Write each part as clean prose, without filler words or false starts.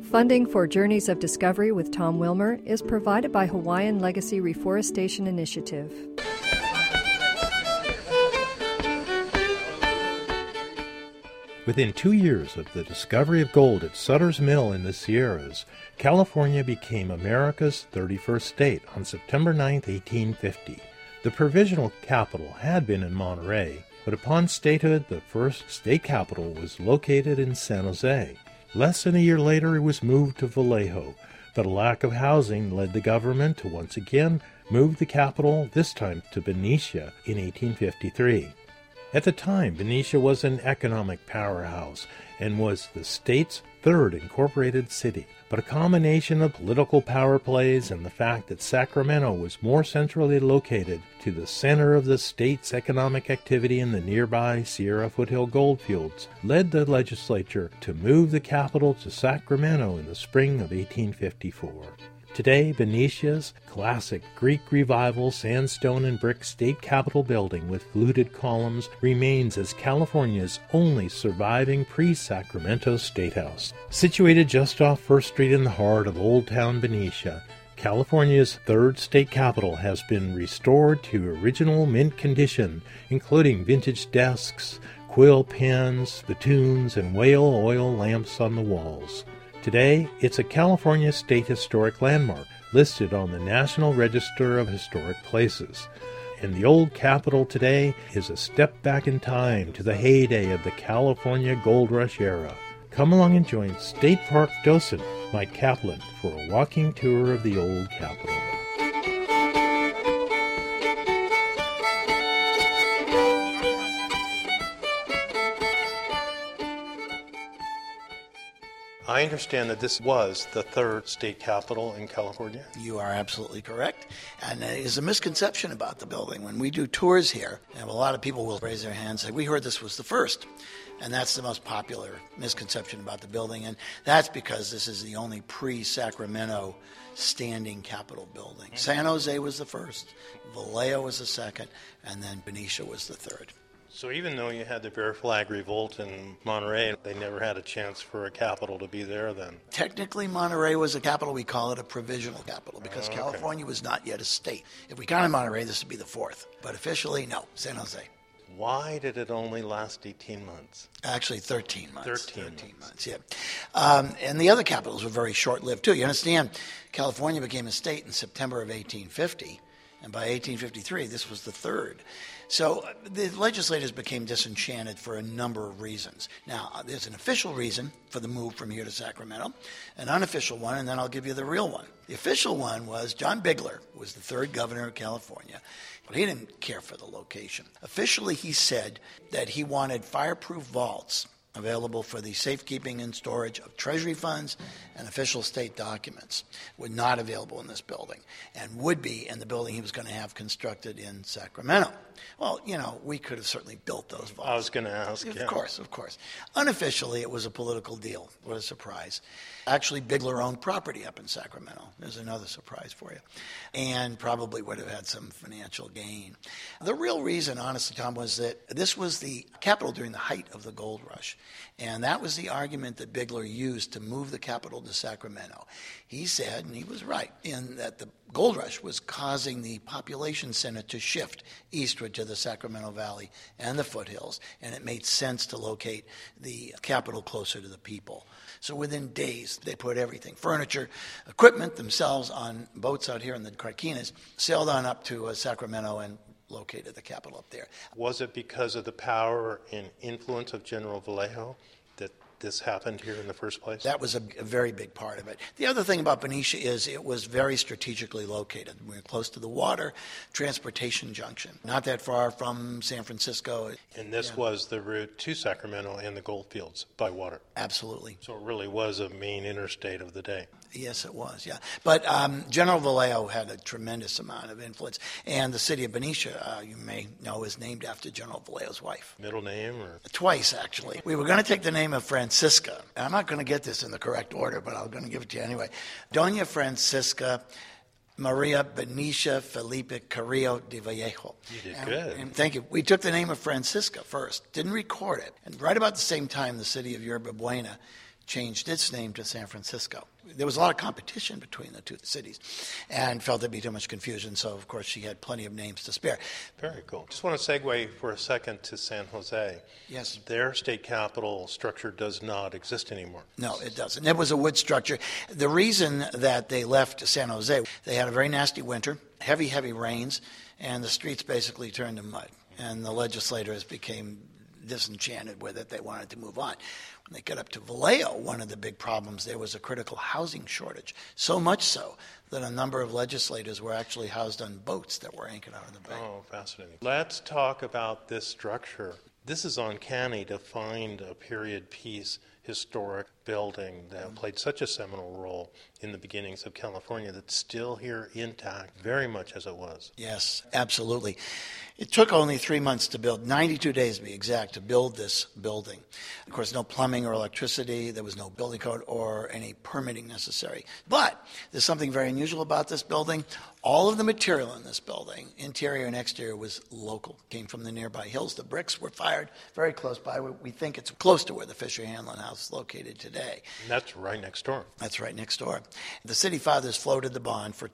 Funding for Journeys of Discovery with Tom Wilmer is provided by Hawaiian Legacy Reforestation Initiative. Within 2 years of the discovery of gold at Sutter's Mill in the Sierras, California became America's 31st state on September 9, 1850. The provisional capital had been in Monterey, but upon statehood, the first state capital was located in San Jose. Less than a year later, it was moved to Vallejo, but a lack of housing led the government to once again move the capital, this time to Benicia, in 1853. At the time, Benicia was an economic powerhouse and was the state's third incorporated city. But a combination of political power plays and the fact that Sacramento was more centrally located to the center of the state's economic activity in the nearby Sierra Foothill goldfields led the legislature to move the capital to Sacramento in the spring of 1854. Today, Benicia's classic Greek Revival sandstone and brick state capitol building with fluted columns remains as California's only surviving pre-Sacramento statehouse. Situated just off First Street in the heart of Old Town Benicia, California's third state capitol has been restored to original mint condition, including vintage desks, quill pens, spittoons, and whale oil lamps on the walls. Today, it's a California State Historic Landmark listed on the National Register of Historic Places. And the old Capitol today is a step back in time to the heyday of the California Gold Rush era. Come along and join State Park docent Mike Kaplan for a walking tour of the old Capitol. I understand that this was the third state capitol in California. You are absolutely correct. And there is a misconception about the building. When we do tours here, and a lot of people will raise their hands and say, we heard this was the first. And that's the most popular misconception about the building. And that's because this is the only pre-Sacramento standing capitol building. San Jose was the first, Vallejo was the second, and then Benicia was the third. So even though you had the Bear Flag Revolt in Monterey, they never had a chance for a capital to be there then? Technically, Monterey was a capital. We call it a provisional capital because California was not yet a state. If we counted Monterey, this would be the fourth. But officially, no, San Jose. Why did it only last 18 months? Actually, 13 months. 13 months, yeah. And the other capitals were very short-lived, too. You understand, California became a state in September of 1850, and by 1853, this was the third. So the legislators became disenchanted for a number of reasons. Now, there's an official reason for the move from here to Sacramento, an unofficial one, and then I'll give you the real one. The official one was John Bigler, who was the third governor of California, but he didn't care for the location. Officially, he said that he wanted fireproof vaults available for the safekeeping and storage of Treasury funds and official state documents, were not available in this building and would be in the building he was going to have constructed in Sacramento. Well, you know, we could have certainly built those vaults. I was going to ask. Of course. Unofficially, it was a political deal. What a surprise. Actually, Bigler owned property up in Sacramento. There's another surprise for you. And probably would have had some financial gain. The real reason, honestly, Tom, was that this was the capital during the height of the gold rush. And that was the argument that Bigler used to move the capital to Sacramento. He said, and he was right, in that the gold rush was causing the population center to shift eastward to the Sacramento Valley and the foothills, and it made sense to locate the capital closer to the people. So within days, they put everything, furniture, equipment themselves on boats out here in the Carquinez, sailed on up to Sacramento and located the capital up there. Was it because of the power and influence of General Vallejo that this happened here in the first place? That was a very big part of it. The other thing about Benicia is it was very strategically located. We were close to the water, transportation junction, not that far from San Francisco. And this was the route to Sacramento and the gold fields by water. Absolutely. So it really was a main interstate of the day. Yes, it was, yeah. But General Vallejo had a tremendous amount of influence. And the city of Benicia, you may know, is named after General Vallejo's wife. Middle name? Or Twice, actually. We were going to take the name of Francisca. And I'm not going to get this in the correct order, but I'm going to give it to you anyway. Doña Francisca Maria Benicia Felipe Carrillo de Vallejo. You did good. And thank you. We took the name of Francisca first, didn't record it. And right about the same time, the city of Yerba Buena changed its name to San Francisco. There was a lot of competition between the two cities and felt there'd be too much confusion, so of course she had plenty of names to spare. Very cool. Just want to segue for a second to San Jose. Yes. Their state capital structure does not exist anymore. No, it doesn't. It was a wood structure. The reason that they left San Jose, they had a very nasty winter, heavy rains, and the streets basically turned to mud. And the legislators became disenchanted with it. They wanted to move on. When they got up to Vallejo, one of the big problems there was a critical housing shortage. So much so that a number of legislators were actually housed on boats that were anchored out of the bay. Oh, fascinating. Let's talk about this structure. This is uncanny to find a period piece historic building that played such a seminal role in the beginnings of California that's still here intact, very much as it was. Yes, absolutely. It took only 3 months to build, 92 days to be exact, to build this building. Of course, no plumbing or electricity, there was no building code or any permitting necessary. But there's something very unusual about this building. All of the material in this building, interior and exterior, was local. Came from the nearby hills. The bricks were fired very close by. We think it's close to where the Fisher Hanlon House is located today. And that's right next door. That's right next door. The city fathers floated the bond for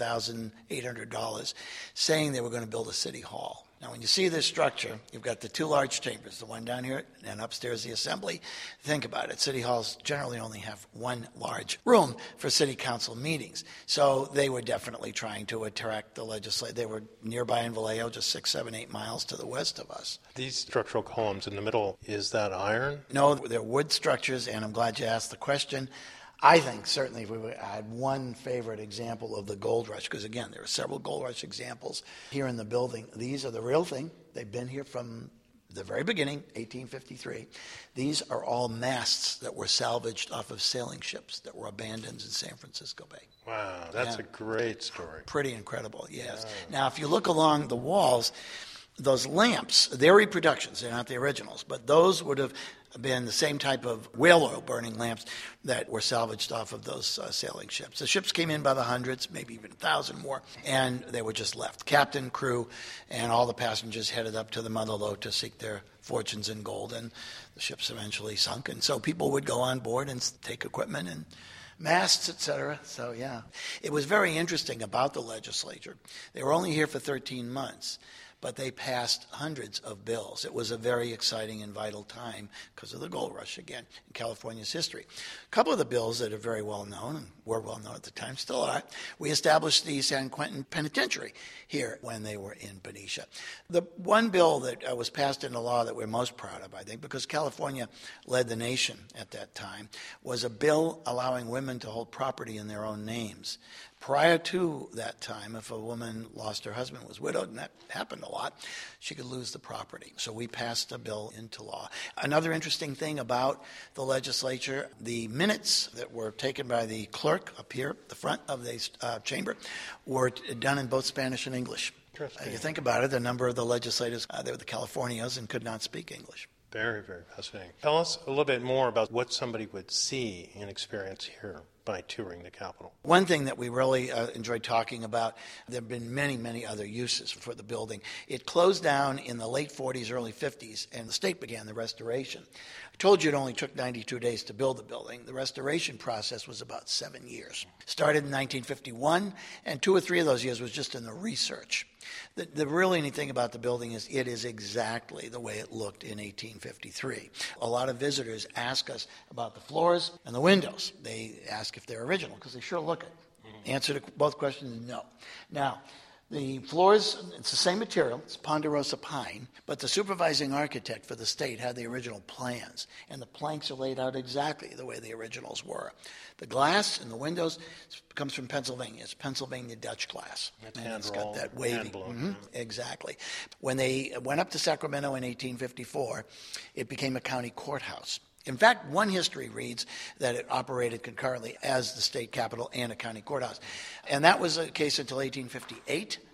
$24,800, saying they were going to build a city hall. Now, when you see this structure, you've got the two large chambers, the one down here and upstairs the assembly. Think about it. City halls generally only have one large room for city council meetings. So they were definitely trying to attract the legislature. They were nearby in Vallejo, just 6, 7, 8 miles to the west of us. These structural columns in the middle, is that iron? No, they're wood structures, and I'm glad you asked the question. I think certainly if I had one favorite example of the gold rush, because again, there are several gold rush examples here in the building. These are the real thing. They've been here from the very beginning, 1853. These are all masts that were salvaged off of sailing ships that were abandoned in San Francisco Bay. Wow, that's a great story. Pretty incredible, yes. Yeah. Now, if you look along the walls, those lamps, they're reproductions, they're not the originals, but those would have been the same type of whale oil burning lamps that were salvaged off of those sailing ships. The ships came in by the hundreds, maybe even 1,000 more, and they were just left. Captain, crew, and all the passengers headed up to the mother lode to seek their fortunes in gold, and the ships eventually sunk. And so people would go on board and take equipment and masts, etc. So, yeah. It was very interesting about the legislature. They were only here for 13 months. But they passed hundreds of bills. It was a very exciting and vital time because of the gold rush again in California's history. A couple of the bills that are very well known and were well known at the time, still are. We established the San Quentin Penitentiary here when they were in Benicia. The one bill that was passed into law that we're most proud of, I think, because California led the nation at that time, was a bill allowing women to hold property in their own names. Prior to that time, if a woman lost her husband, was widowed, and that happened a lot, she could lose the property. So we passed a bill into law. Another interesting thing about the legislature, the minutes that were taken by the clerk up here at the front of the chamber were done in both Spanish and English. You think about it, the number of the legislators, they were the Californios and could not speak English. Very, very fascinating. Tell us a little bit more about what somebody would see and experience here by touring the Capitol. One thing that we really enjoyed talking about, there have been many, many other uses for the building. It closed down in the late 40s, early 50s, and the state began the restoration. I told you it only took 92 days to build the building. The restoration process was about 7 years. Started in 1951, and 2 or 3 of those years was just in the research. The really neat thing about the building is it is exactly the way it looked in 1853. A lot of visitors ask us about the floors and the windows. They ask if they're original, because they sure look it. Answer to both questions is no. Now, the floors, it's the same material, it's Ponderosa pine, but the supervising architect for the state had the original plans, and the planks are laid out exactly the way the originals were. The glass in the windows comes from Pennsylvania. It's Pennsylvania Dutch glass. It's got that wavy. Exactly. When they went up to Sacramento in 1854, it became a county courthouse. In fact, one history reads that it operated concurrently as the state capitol and a county courthouse. And that was the case until 1858,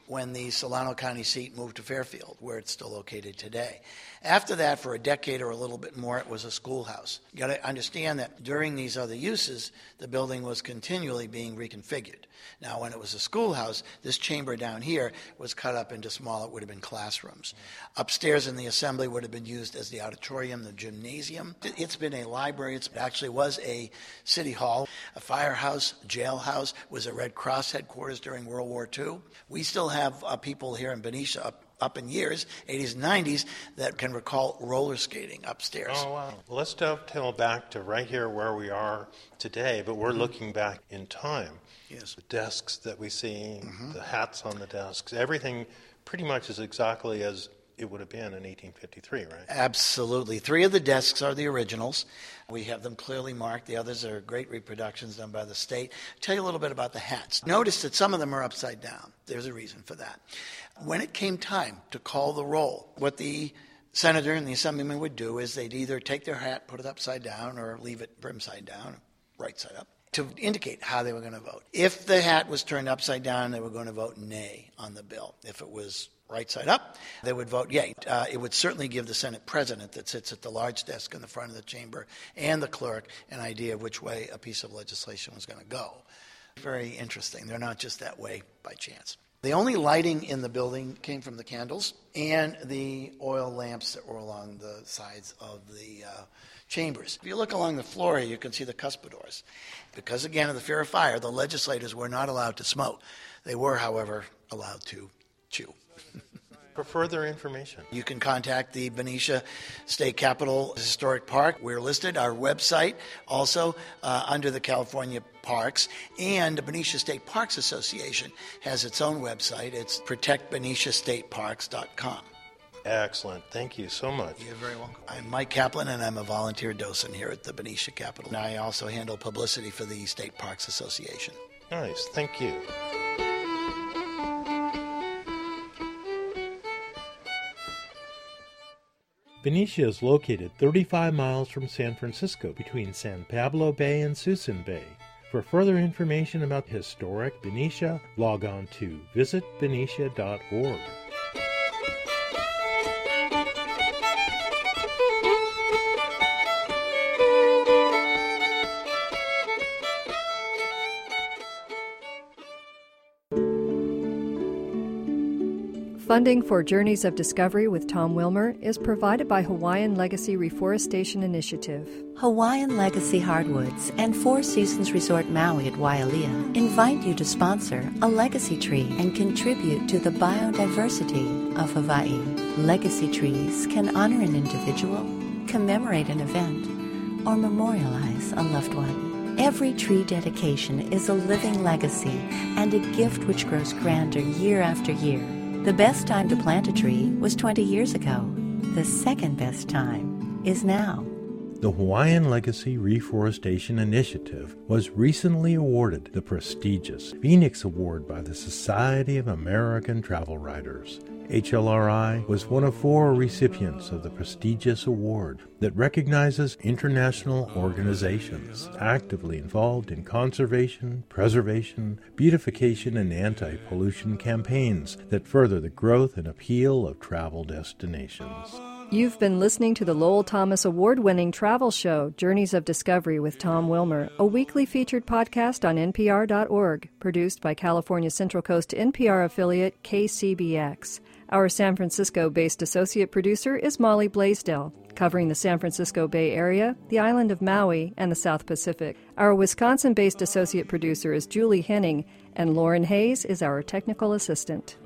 when the Solano County seat moved to Fairfield, where it's still located today. After that, for a decade or a little bit more, it was a schoolhouse. You got to understand that during these other uses, the building was continually being reconfigured. Now, when it was a schoolhouse, this chamber down here was cut up into small, it would have been classrooms. Upstairs in the assembly would have been used as the auditorium, the gymnasium. It's been a library. It actually was a city hall, a firehouse, jailhouse, was a Red Cross headquarters during World War II. We still have people here in Benicia up in years, 80s and 90s, that can recall roller skating upstairs. Oh, wow. Well, let's dovetail back to right here where we are today, but we're looking back in time. Yes. The desks that we see, the hats on the desks, everything pretty much is exactly as it would have been in 1853, right? Absolutely. 3 of the desks are the originals. We have them clearly marked. The others are great reproductions done by the state. I'll tell you a little bit about the hats. Notice that some of them are upside down. There's a reason for that. When it came time to call the roll, what the senator and the assemblyman would do is they'd either take their hat, put it upside down, or leave it brim side down, right side up, to indicate how they were going to vote. If the hat was turned upside down, they were going to vote nay on the bill. If it was right side up, they would vote yay. It would certainly give the Senate president that sits at the large desk in the front of the chamber and the clerk an idea of which way a piece of legislation was going to go. Very interesting. They're not just that way by chance. The only lighting in the building came from the candles and the oil lamps that were along the sides of the chambers. If you look along the floor here, you can see the cuspidors. Because, again, of the fear of fire, the legislators were not allowed to smoke. They were, however, allowed to chew. For further information, you can contact the Benicia State Capitol Historic Park. We're listed, our website, also under the California Parks. And the Benicia State Parks Association has its own website. It's protectbeniciastateparks.com. Excellent. Thank you so much. You're very welcome. I'm Mike Kaplan, and I'm a volunteer docent here at the Benicia Capitol. And I also handle publicity for the State Parks Association. Nice. Thank you. Benicia is located 35 miles from San Francisco between San Pablo Bay and Suisun Bay. For further information about historic Benicia, log on to visitbenicia.org. Funding for Journeys of Discovery with Tom Wilmer is provided by Hawaiian Legacy Reforestation Initiative. Hawaiian Legacy Hardwoods and Four Seasons Resort Maui at Wailea invite you to sponsor a legacy tree and contribute to the biodiversity of Hawaii. Legacy trees can honor an individual, commemorate an event, or memorialize a loved one. Every tree dedication is a living legacy and a gift which grows grander year after year. The best time to plant a tree was 20 years ago. The second best time is now. The Hawaiian Legacy Reforestation Initiative was recently awarded the prestigious Phoenix Award by the Society of American Travel Writers. HLRI was one of 4 recipients of the prestigious award that recognizes international organizations actively involved in conservation, preservation, beautification, and anti-pollution campaigns that further the growth and appeal of travel destinations. You've been listening to the Lowell Thomas Award-winning travel show, Journeys of Discovery with Tom Wilmer, a weekly featured podcast on NPR.org, produced by California Central Coast NPR affiliate KCBX. Our San Francisco-based associate producer is Molly Blaisdell, covering the San Francisco Bay Area, the island of Maui, and the South Pacific. Our Wisconsin-based associate producer is Julie Henning, and Lauren Hayes is our technical assistant.